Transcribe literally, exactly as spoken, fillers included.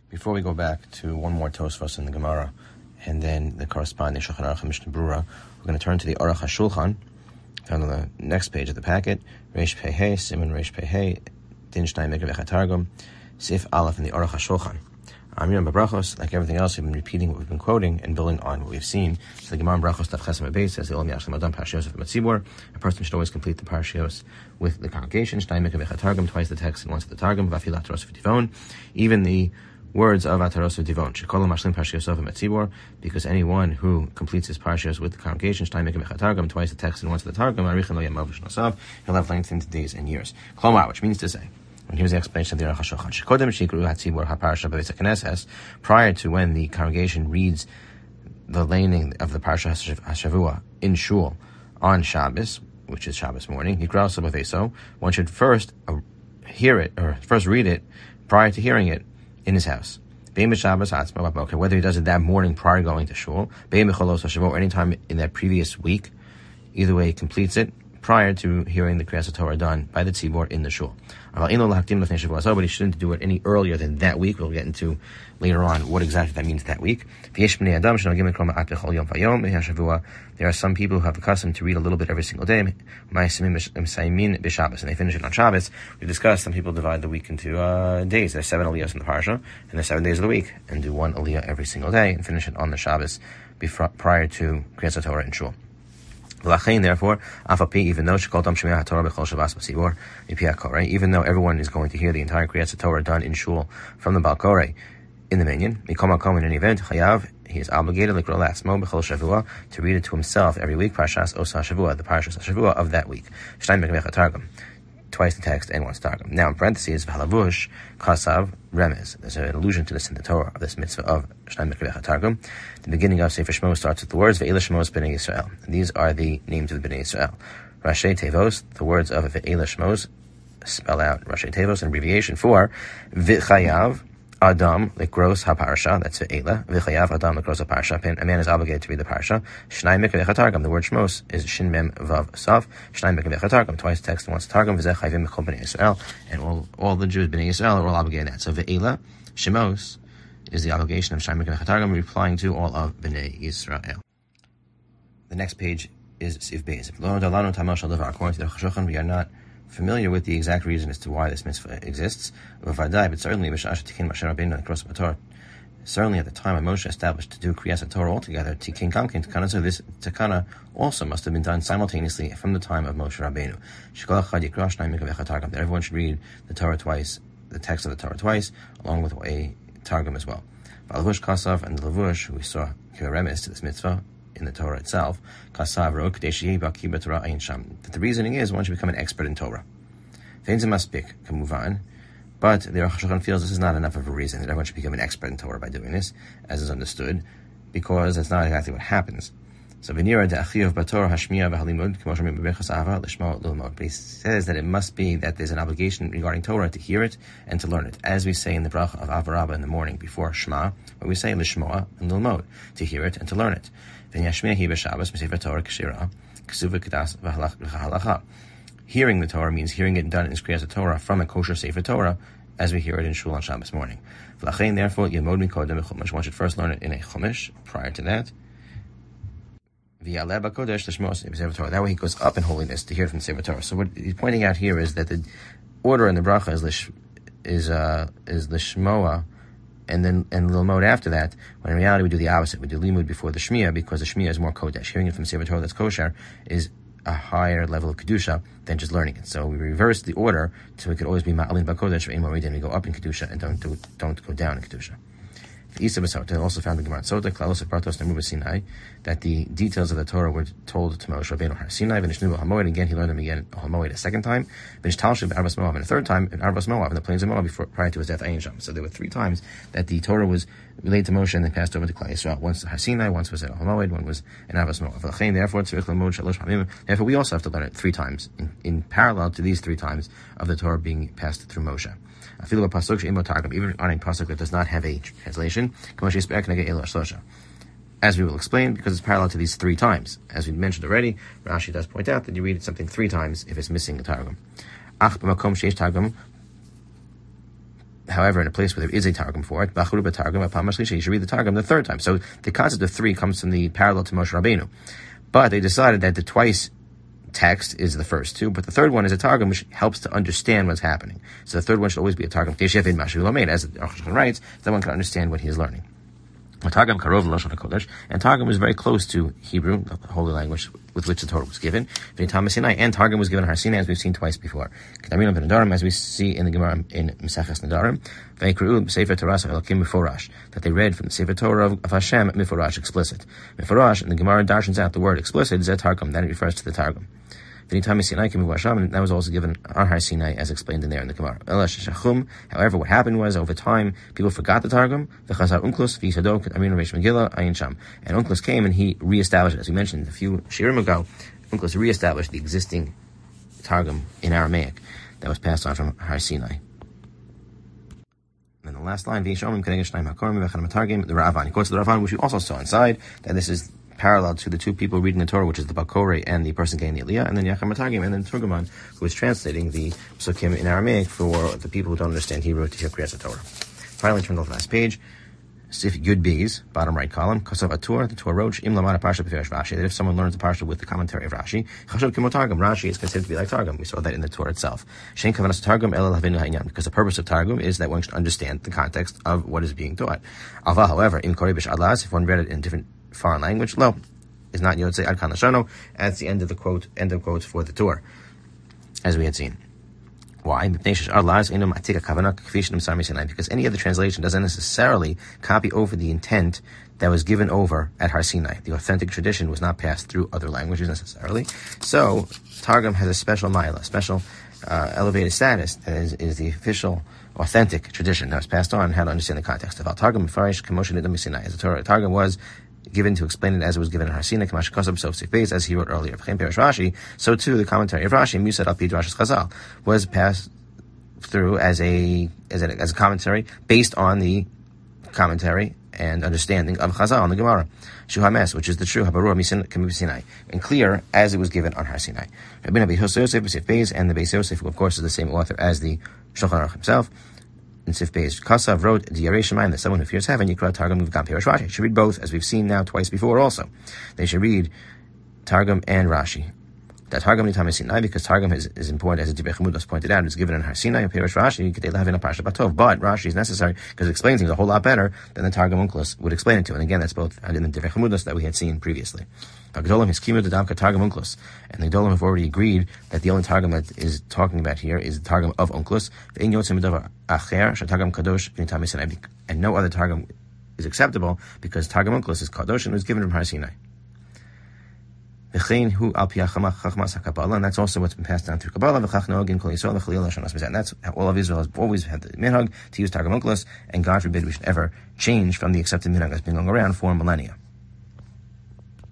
Before we go back to one more Tosfos in the Gemara, and then the corresponding Shulchan Aruch and Mishnah Berurah, we're going to turn to the Aruch HaShulchan, found on the next page of the packet, Reish Pei Hey, Siman Reish Pei Hey, Din Shnai Mikra V'Chatargum, Sif Aleph in the Aruch HaShulchan. Amir Brachos, like everything else, we've been repeating what we've been quoting and building on what we've seen. So the Gemara Brachos Daf Chesem Beis says the Olam Yashlim Adam Parshios of Matzibor. A person should always complete the Parshios with the congregation. Shnai Mikra V'Chatargum, twice the text and once the Targum. V'Afil Ataros V'Tivon, even the words of Ataros V'Tivon. Shekolam Mashlim Parshios of Matzibor, because anyone who completes his Parshios with the congregation, Shnai Mikra V'Chatargum, twice the text and once the Targum, Arichin Lo Yamav V'Shnosav, he'll have lengthened days and years. Klomar, which means to say. And here's the explanation of the Aruch HaShulchan. Shekodem shikru hatzibur haparsha b'beis haKnesses, prior to when the congregation reads the laning of the Parsha HaShavua in Shul on Shabbos, which is Shabbos morning, Yikra so b'veiso, one should first uh, hear it, or first read it, prior to hearing it in his house. Whether he does it that morning prior to going to Shul, or any time in that previous week, either way he completes it prior to hearing the Kriyas Torah done by the Tzibor in the Shul. But he shouldn't do it any earlier than that week. We'll get into later on what exactly that means that week. There are some people who have the custom to read a little bit every single day, and they finish it on Shabbos. We discussed some people divide the week into uh, days. There's seven aliyahs in the parsha, and there's seven days of the week, and do one aliyah every single day, and finish it on the Shabbos before, prior to Kriyas Torah in Shul. Therefore, even though even though everyone is going to hear the entire Kriyas Torah done in Shul from the Baal Koreh in the minyan, in any event, he is obligated to read it to himself every week, Parshas Osa Shavua, the Parshas Shavua of that week. Twice the text and once Targum. Now in parentheses, V'halavush Kasav Remez. There's an allusion to this in the Torah of this mitzvah of Shnai Mikra Targum. The beginning of Sefer Shmos starts with the words Ve'ela Shmos B'nei Yisrael. These are the names of the B'nei Yisrael. Rashi Tevos, the words of Ve'ela Shmos spell out Rashi Tevos, an abbreviation for V'chayav Adam Likros HaParsha, that's Ve'ela. V'chayav Adam Likros HaParsha. A man is obligated to read the Parsha. Shnai Mikra Targum. The word Shmos is Shin Mem Vav Sav. Shnai Mikra Targum. Twice text and once Targum. V'zeh Chayvim Mechol B'nei Yisrael. And all, all the Jews B'nei Yisrael are all obligated that. So Ve'ela, Shmos, is the obligation of Shnai Mikra Targum, replying to all of B'nei Yisrael. The next page is Sif Beis. According to the Chashochan, we are not familiar with the exact reason as to why this mitzvah exists, but certainly, certainly at the time when Moshe established to do Kriyas Torah altogether, Tikin Kamkin Takana, so this Takana also must have been done simultaneously from the time of Moshe Rabbeinu. That everyone should read the Torah twice, the text of the Torah twice, along with a Targum as well. Valavush Kasav and the Lavush, who we saw Kiremes to this mitzvah in the Torah itself, Kasav wrote that the reasoning is one should become an expert in Torah. But the Aruch HaShulchan feels this is not enough of a reason that everyone should become an expert in Torah by doing this, as is understood, because that's not exactly what happens. So But he says that it must be that there's an obligation regarding Torah to hear it and to learn it. As we say in the bracha of Avarabba in the morning before Shema, where we say Lishmoa and Lilmod, to hear it and to learn it. Hearing the Torah means hearing it done in Kriyas Torah from a kosher Sefer Torah, as we hear it in Shul on Shabbos morning. Therefore, one should first learn it in a Chumash prior to that. That way he goes up in holiness to hear from the Sefer Torah. So what he's pointing out here is that the order in the bracha is lish, is uh, is lishmoa, and then and lilmod after that. When in reality we do the opposite. We do limud before the shmiya, because the shmiya is more kodesh. Hearing it from the Sefer Torah that's kosher is a higher level of kedusha than just learning it. So we reverse the order so it could always be ma'alin b'kodesh ve'im moridin. We go up in kedusha and don't do, don't go down in kedusha. Isa B'Sota also found in Gemara Sota, Klaus of Pratos Nemuba Sinai, that the details of the Torah were told to Moshe Rabbeinu Har Sinai. V'nishnu Hamoed, again he learned them again Hamoed a second time. V'nishtalshiv Arbas Moav, and a third time in Arbas Moav, in the plains of Moab, before prior to his death Ayin Sham. So there were three times that the Torah was relayed to Moshe and then passed over to Klal Yisrael. Once at Har Sinai, once was at Hamoed, one was in Arbas Moav. Therefore, therefore we also have to learn it three times in, in parallel to these three times of the Torah being passed through Moshe. Even on a pasuk that does not have a translation, as we will explain, because it's parallel to these three times. As we mentioned already, Rashi does point out that you read something three times if it's missing a targum. However, in a place where there is a Targum for it, Bachuru b'Targum Apam Shlishi, you should read the Targum the third time. So the concept of three comes from the parallel to Moshe Rabbeinu. But they decided that the twice text is the first two, but the third one is a Targum which helps to understand what's happening. So the third one should always be a Targum. As the Aruch HaShulchan writes, that one can understand what he is learning. Targum karov l'lashon hakodesh, and Targum was very close to Hebrew, the holy language with which the Torah was given. And Targum was given Har Sinai, as we've seen twice before. As we see in the Gemara in Maseches Nedarim, that they read from the Sefer Torah of Hashem Miforash, explicit. Miforash, and the Gemara darshans out the word explicit, Zeh Targum, then it refers to the Targum. And that was also given on Har Sinai, as explained in there in the Gemara. However, what happened was, over time, people forgot the Targum. And Onkelos came and he reestablished it. As we mentioned a few shirim ago, Onkelos reestablished the existing Targum in Aramaic that was passed on from Har Sinai. And the last line, the Ravan. He quotes the Ravan, which we also saw inside, that this is parallel to the two people reading the Torah, which is the Bakore and the person getting the Aliyah, and then Yacham Matargim, and then Turgaman, who is translating the Psukim in Aramaic for the people who don't understand Hebrew to hear Kriyas Torah. Finally, turn to the last page. Sif Yud Beis, bottom right column. Kasav Atur, the Torah wrote, Im Lamada Parsha B'Firish Rashi, that if someone learns the Parsha with the commentary of Rashi, Chashav Kimo Targum, Rashi is considered to be like Targum. We saw that in the Torah itself. Shein Kavanas Targum El Lavinu Ha'inyan, because the purpose of Targum is that one should understand the context of what is being taught. Alva, however, Im Kori Bish Adlas, if one read it in a different foreign language, lo, is not Yotzei Ad Kan Lashano. That's the end of the quote, end of quotes for the Torah, as we had seen. Why? Because any other translation doesn't necessarily copy over the intent that was given over at Har Sinai. The authentic tradition was not passed through other languages necessarily. So Targum has a special ma'ila, special uh, elevated status that is, is the official authentic tradition that was passed on and how to understand the context of Targum. As the Torah Targum was given to explain it as it was given in Har Sinai, as he wrote earlier. So too, the commentary of Rashi, Musad al Pi Drashas Chazal, was passed through as a, as a as a commentary based on the commentary and understanding of Chazal on the Gemara, Shuhames, which is the true Habarur Sinai, and clear as it was given on Har Sinai. And the Beis Yosef, who of course is the same author as the Shulchan Aruch himself. In Sif Beis, Kasav wrote, Diyarei Shemayim, that someone who fears heaven, Yikra Targum V'gam Pirish Rashi. Should read both, as we've seen now twice before also. They should read Targum and Rashi. That Targum Nitam Sinai, because Targum is, is important, as the Divrei Chamudos pointed out, it's given in Har Sinai, and Pirish Rashi, Kedei Lahavin HaParsha Batov. But Rashi is necessary, because it explains things a whole lot better than the Targum Onkelos would explain it to. And again, that's both in the Divrei Chamudos that we had seen previously. And the Gedolim have already agreed that the only Targum that is talking about here is the Targum of Onkelos. And no other Targum is acceptable because Targum Onkelos is Kadosh and was given from Har Sinai. And that's also what's been passed down through Kabbalah. And that's how all of Israel has always had the minhag to use Targum Onkelos, and God forbid we should ever change from the accepted minhag that's been going around for millennia.